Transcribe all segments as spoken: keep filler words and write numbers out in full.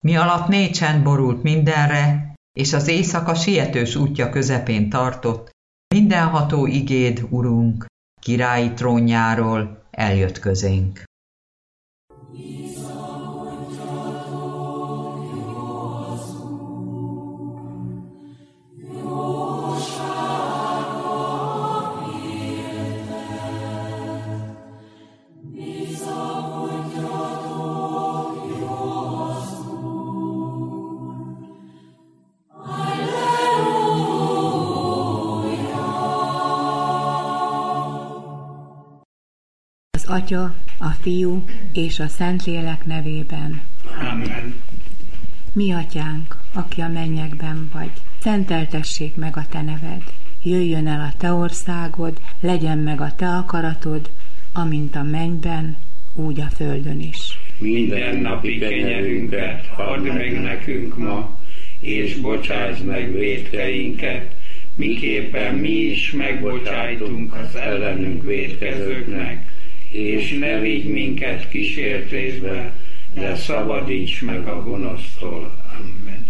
mi alatt mély csend borult mindenre, és az éjszaka sietős útja közepén tartott, mindenható igéd, Urunk, királyi trónjáról eljött közénk. Az Atya, a Fiú és a Szentlélek nevében. Amen. Mi Atyánk, aki a mennyekben vagy, szenteltessék meg a Te neved. Jöjjön el a Te országod, legyen meg a Te akaratod, amint a mennyben, úgy a földön is. Minden napi kenyerünket add meg nekünk ma, és bocsásd meg vétkeinket, miképpen mi is megbocsájtunk az ellenünk vétkezőknek, és ne vigy minket kísértésbe, de szabadíts meg a gonosztól. Amen.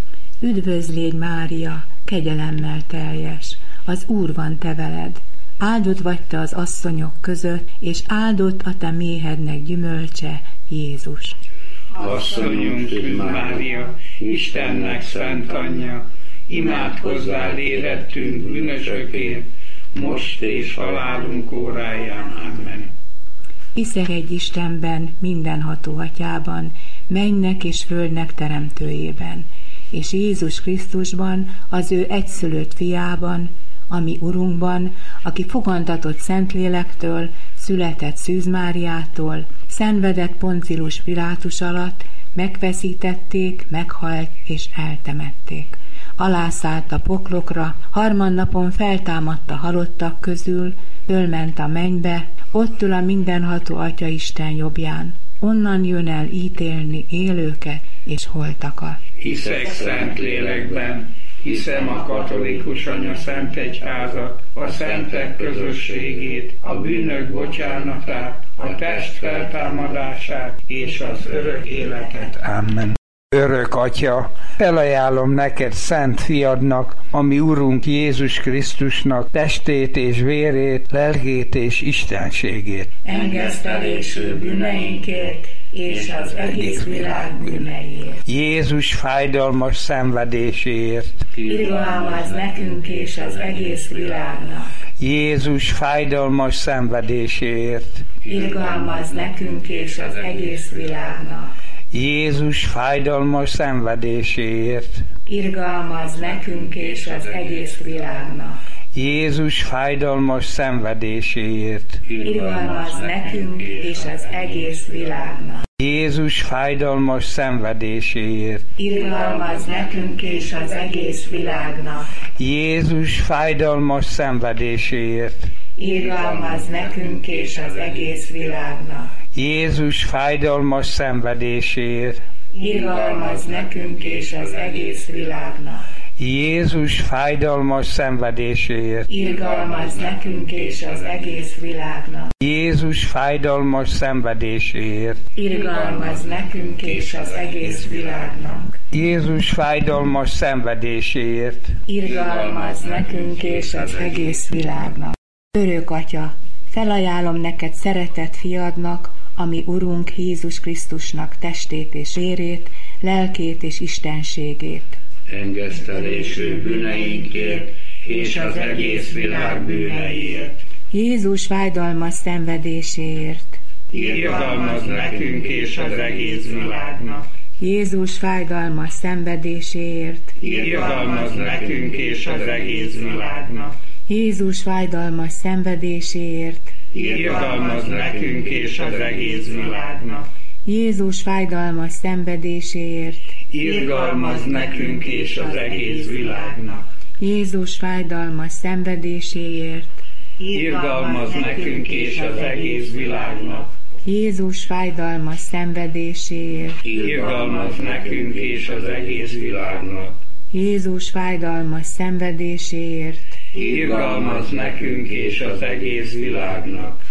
Üdvözl légy, Mária, kegyelemmel teljes, az Úr van te veled. Áldott vagy te az asszonyok között, és áldott a te méhednek gyümölcse, Jézus. Asszonyunk Szűz Mária, Istennek szent anyja, imádkozzál érettünk bűnösökért, most és halálunk óráján. Amen. Hiszek egy Istenben, mindenható Atyában, mennynek és földnek teremtőjében, és Jézus Krisztusban, az ő egyszülött fiában, ami Urunkban, aki fogantatott Szentlélektől, született Szűz Máriától, szenvedett Poncilus Pilátus alatt, megfeszítették, meghalt és eltemették. Alászállt a poklokra, harmadnapon feltámadt a halottak közül, fölment a mennybe, ott ül a mindenható Atya Isten jobbján. Onnan jön el ítélni élőket és holtakat. Hiszek Szentlélekben, hiszem a katolikus anya szent egyházat, a szentek közösségét, a bűnök bocsánatát, a test feltámadását és az örök életet. Amen. Örök Atya, felajánlom neked szent fiadnak, ami Urunk Jézus Krisztusnak testét és vérét, lelkét és istenségét. Engesztelésű bűneinkért és az egész világ bűneiért. Jézus fájdalmas szenvedéséért. Irgalmazz nekünk és az egész világnak. Jézus fájdalmas szenvedéséért. Irgalmazz nekünk és az egész világnak. Jézus fájdalmas szenvedéséért. Irgalmazz nekünk és az egész világnak. Jézus fájdalmas szenvedéséért. Irgalmazz nekünk és az egész világnak. Jézus fájdalmas szenvedéséért. Irgalmazz nekünk és az egész világnak. Jézus fájdalmas szenvedéséért. Irgalmazz nekünk és az egész világnak. Jézus fájdalmas szenvedéséért. Irgalmazz nekünk és az egész világnak. Jézus fájdalmas szenvedéséért. Irgalmazz nekünk és az egész világnak. Jézus fájdalmas szenvedéséért. Irgalmazz nekünk és az egész világnak. Jézus fájdalmas szenvedéséért. Irgalmazz nekünk és az egész világnak. Örök Atya, felajánlom neked szeretett fiadnak, ami Urunk Jézus Krisztusnak testét és vérét, lelkét és istenségét. Engesztelésű bűneinkért és az egész világ bűneiért. Jézus fájdalmas szenvedéséért. Irgalmazz nekünk és az egész világnak. Jézus fájdalmas szenvedéséért. Irgalmazz nekünk és az egész világnak. Jézus fájdalmas szenvedéséért. Irgalmazz nekünk és az egész világnak. Jézus fájdalmas szenvedéséért. Irgalmazz nekünk és az egész világnak. Jézus fájdalmas szenvedéséért. Irgalmazz nekünk és az egész világnak. Jézus fájdalmas szenvedéséért. Irgalmazz nekünk és az egész világnak. Jézus fájdalmas szenvedéséért. Irgalmazz nekünk és az egész világnak.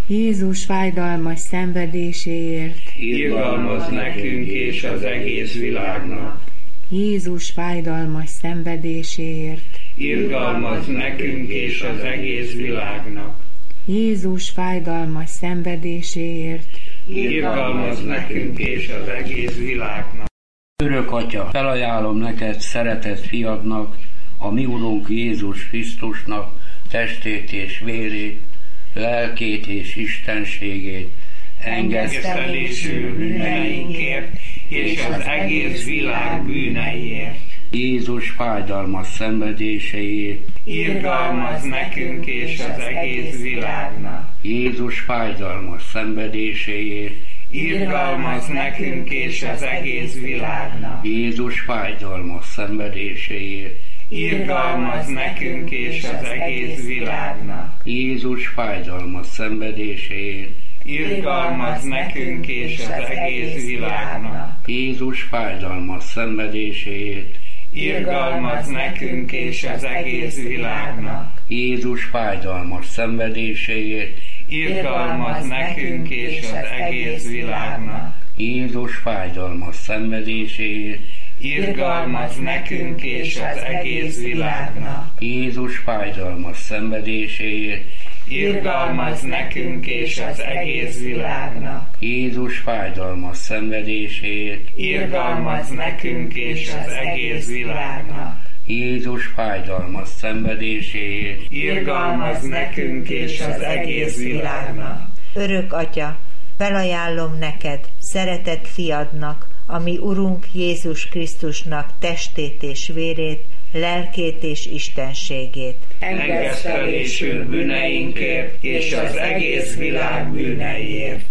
Jézus fájdalmas szenvedéséért, irgalmaz nekünk és az egész világnak. Jézus fájdalmas szenvedéséért, Irgalmaz nekünk és az egész világnak. Jézus fájdalmas szenvedéséért, Irgalmaz nekünk és az egész világnak. Örök Atya, felajánlom neked szeretett fiadnak, a mi Urunk Jézus Krisztusnak testét és vérét, lelkét és istenségét, Engesztelésű bűneinkért és az egész világ bűneiért. Jézus fájdalmas szenvedéséért, Irgalmaz nekünk és az egész világnak. Jézus fájdalmas szenvedéséért, Irgalmaz nekünk és az egész világnak. Jézus fájdalmas szenvedéséért, Irgalmaz nekünk és az egész világnak. Jézus fájdalmas szenvedéséért, Irgalmaz nekünk és az egész világnak. Jézus fájdalmas szenvedéséért, Irgalmaz nekünk és az egész világnak. Jézus fájdalmas szenvedéséért, Irgalmaz nekünk és az egész világnak. Jézus fájdalmas szenvedéséért, Irgalmaz nekünk és az egész világnak. Jézus fájdalmas szenvedéséért, Irgalmaz nekünk és az egész világnak. Jézus fájdalmas szenvedéséért, Irgalmaz nekünk és az egész világnak. Jézus fájdalmas szenvedéséért, Irgalmaz nekünk és az egész világnak. Örök Atya, felajánlom neked, szeretett fiadnak, ami Urunk Jézus Krisztusnak testét és vérét, lelkét és istenségét. Engesztelésű bűneinkért és az egész világ bűneiért.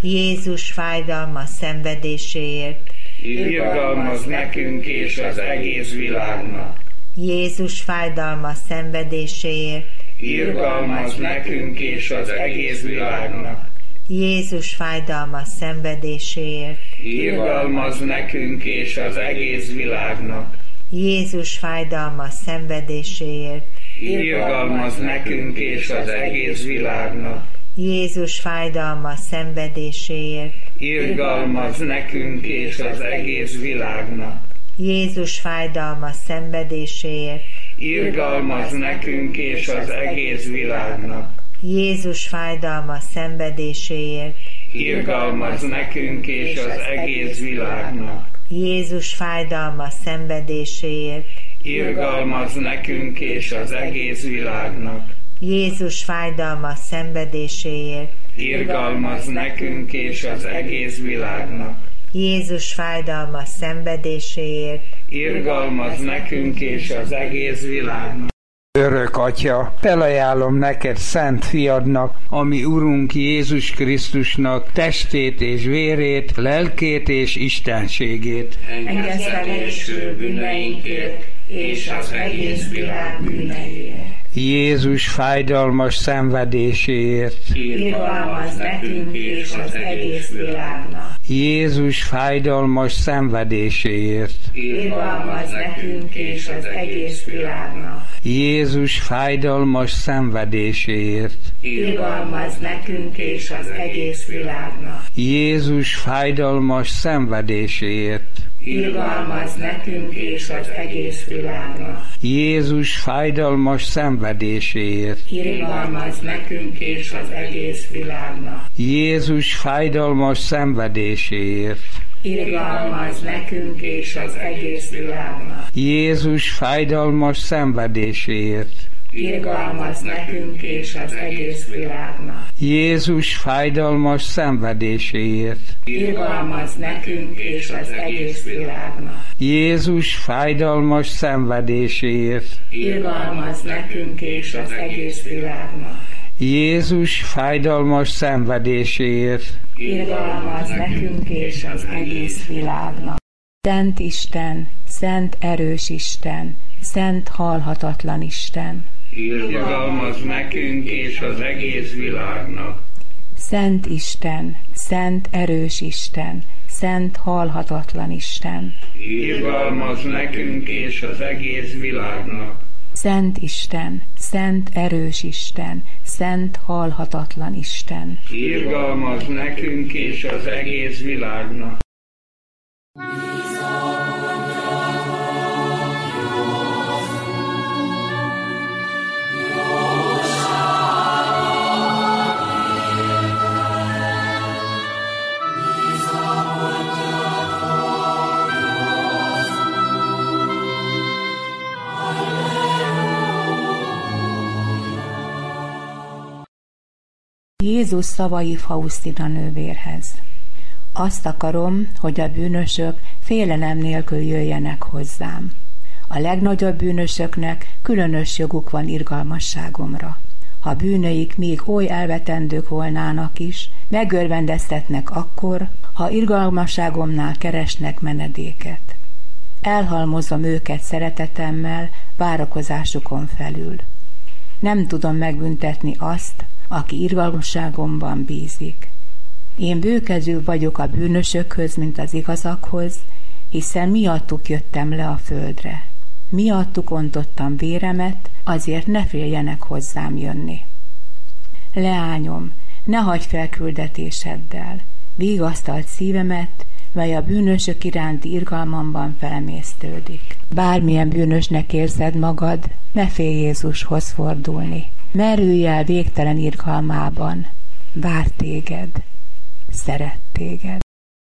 Jézus fájdalmas szenvedéséért, Irgalmaz nekünk és az egész világnak. Jézus fájdalmas szenvedéséért, Irgalmaz nekünk és az egész világnak. Jézus fájdalmas szenvedéséért, Irgalmaz nekünk és az egész világnak. Jézus fájdalmas szenvedéséért, Irgalmaz nekünk és az egész világnak. Jézus fájdalmas szenvedéséért, Irgalmaz nekünk és az egész világnak. Jézus fájdalmas szenvedéséért, Irgalmaz nekünk és az egész világnak. Jézus fájdalmas szenvedéséért, Irgalmaz nekünk és az egész világnak. Jézus fájdalmas szenvedéséért, Irgalmaz nekünk és az egész világnak. Jézus fájdalmas szenvedéséért, Irgalmaz nekünk és az egész világnak. Jézus fájdalmas szenvedéséért, Irgalmaz nekünk és az egész világnak. Örök Atya, felajánlom neked szent fiadnak, ami Urunk Jézus Krisztusnak testét és vérét, lelkét és istenségét. Engesztelésű bűneinkért és az egész világ bűneiért. Jézus fájdalmas szenvedéséért, Irgalmaz nekünk és az egész világnak. Jézus fájdalmas szenvedéséért, Irgalmaz nekünk és az egész világnak. Jézus fájdalmas szenvedéséért, Irgalmaz nekünk és az egész világnak. Jézus fájdalmas szenvedéséért, Irgalmaz nekünk és az egész világnak. Jézus fájdalmas szenvedéséért, Irgalmaz nekünk és az egész világnak. Jézus fájdalmas szenvedéséért, Irgalmaz nekünk és az egész világnak. Jézus fájdalmas szenvedéséért, Irgalmaz nekünk és az egész világnak. Jézus fájdalmas szenvedéséért, Irgalmaz nekünk és az egész világnak. Jézus fájdalmas szenvedéséért, Irgalmaz nekünk és az egész világnak. Jézus fájdalmas szenvedéséért, Irgalmaz nekünk és az egész világnak. Szent Isten, szent erős Isten, szent halhatatlan Isten, Irgalmaz nekünk és az egész világnak. Szent Isten, szent erős Isten, szent halhatatlan Isten, Irgalmaz nekünk és az egész világnak. Szent Isten, szent erős Isten, szent halhatatlan Isten. Irgalmaz nekünk és az egész világnak. Jézus szavai Faustina nővérhez. Azt akarom, hogy a bűnösök félelem nélkül jöjjenek hozzám. A legnagyobb bűnösöknek különös joguk van irgalmasságomra. Ha bűnöik még oly elvetendők volnának is, megörvendeztetnek akkor, ha irgalmasságomnál keresnek menedéket. Elhalmozom őket szeretetemmel, várakozásukon felül. Nem tudom megbüntetni azt, aki irgalmasságomban bízik. Én bőkezű vagyok a bűnösökhöz, mint az igazakhoz, hiszen miattuk jöttem le a földre. Miattuk ontottam véremet, azért ne féljenek hozzám jönni. Leányom, ne hagyj fel küldetéseddel, vigasztalt szívemet, mely a bűnösök iránti irgalmamban felemésztődik. Bármilyen bűnösnek érzed magad, ne félj Jézushoz fordulni. Merülj el végtelen irgalmában, vár téged, szeret téged.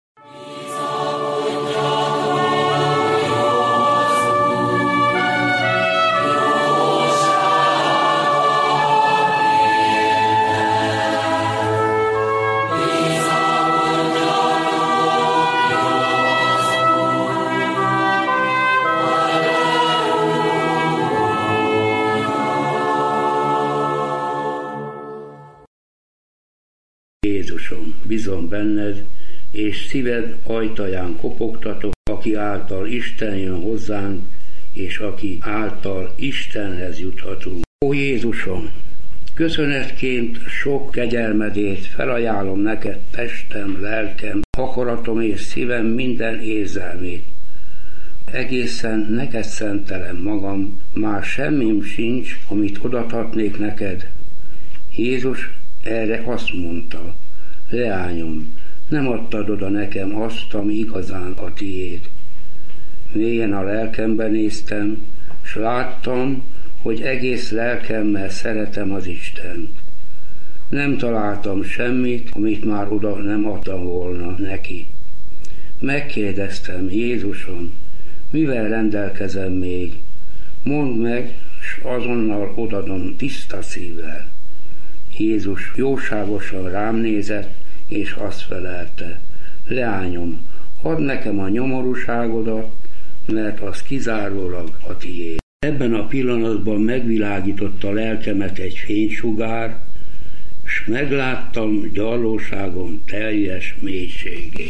Jézusom, bízom benned, és szíved ajtaján kopogtatok, aki által Isten jön hozzánk, és aki által Istenhez juthatunk. Ó Jézusom, köszönetként sok kegyelmedét felajánlom neked testem, lelkem, akaratom és szívem minden érzelmét. Egészen neked szentelem magam, már semmim sincs, amit odaadhatnék neked. Jézus erre azt mondta: leányom, nem adtad oda nekem azt, ami igazán a tiéd. Mélyen a lelkembe néztem, s láttam, hogy egész lelkemmel szeretem az Istent. Nem találtam semmit, amit már oda nem adtam volna neki. Megkérdeztem: Jézusom, mivel rendelkezem még? Mondd meg, s azonnal odadom tiszta szívvel. Jézus jóságosan rám nézett, és azt felelte: leányom, add nekem a nyomorúságodat, mert az kizárólag a tiéd. Ebben a pillanatban megvilágította lelkemet egy fénysugár, s megláttam gyarlóságom teljes mélységét.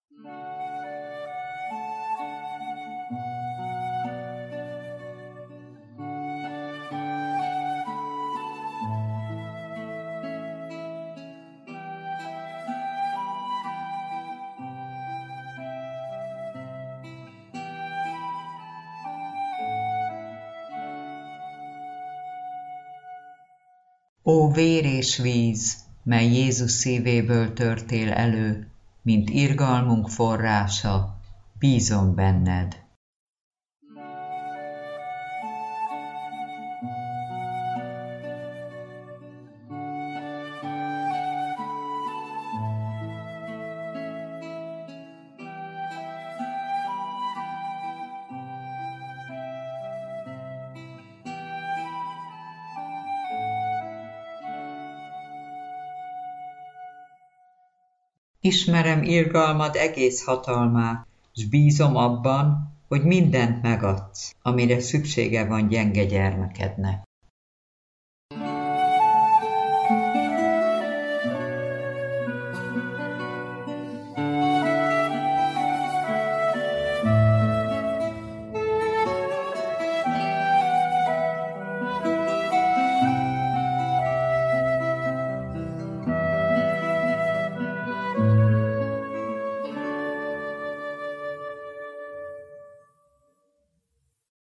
Ó vér és víz, mely Jézus szívéből törtél elő, mint irgalmunk forrása, bízom benned. Ismerem irgalmad egész hatalmát, s bízom abban, hogy mindent megadsz, amire szüksége van gyenge gyermekednek.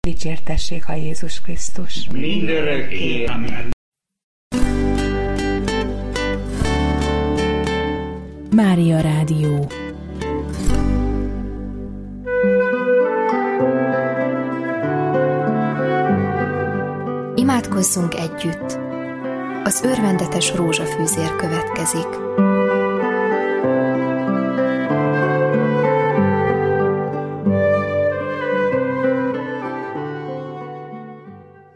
dicsértessék a Jézus Krisztus. Mindörökké. Amen. Mária Rádió. Imádkozzunk együtt. Az örvendetes rózsafűzér következik.